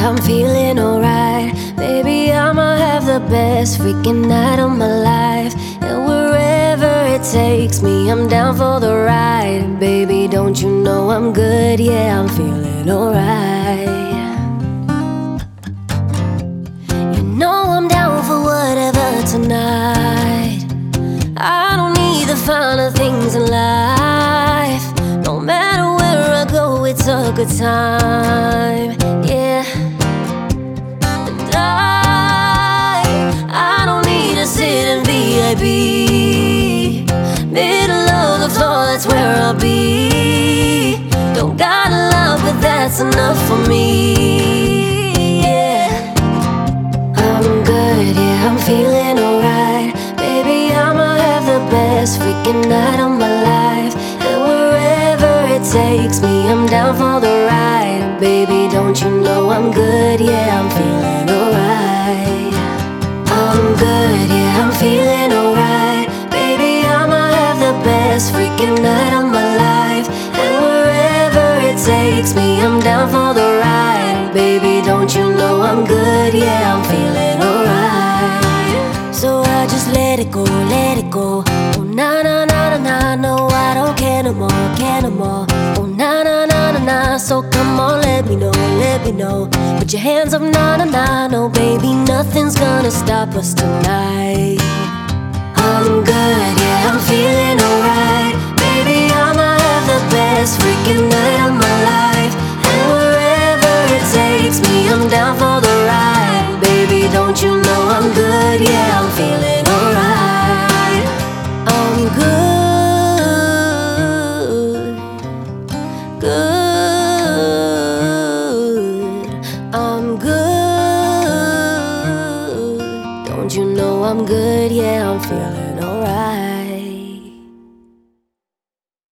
yeah, I'm feeling alright. Baby, I'ma have the best freaking night of my life. And wherever it takes me, I'm down for the ride. Baby, don't you know I'm good? Yeah, I'm feeling alright. You know I'm down for whatever tonight. I don't need the finer things in life. No matter where I go, it's a good time, yeah. And I don't need to sit in VIP. Middle of the floor, that's where I'll be. Don't got a lot, but that's enough for me, yeah. I'm good, yeah, I'm feeling alright. Baby, I'ma have the best freaking night of my life. And wherever it takes me, I'm down for the ride. Baby, don't you know I'm good, yeah, I'm feeling alright. I'm good, yeah, I'm feeling alright. Baby, I'ma have the best freaking night of my life. And wherever it takes me, I'm down for the ride. Baby, don't you know I'm good, yeah, I'm feeling alright. So I just let it go, let it go. Oh na na na na na, no I don't care no more, care no more. Oh na na na na na, so come on, let me know, let me know. Put your hands up, na na na, no baby, nothing's gonna stop us tonight. I'm good, yeah, I'm feeling alright. Baby, I'ma have the best freaking night of my life. And wherever it takes me, I'm down for the ride. Baby, don't you know I'm good, yeah, I'm feeling alright. I'm good, good. I'm good. Don't you know I'm good, yeah, I'm feeling alright.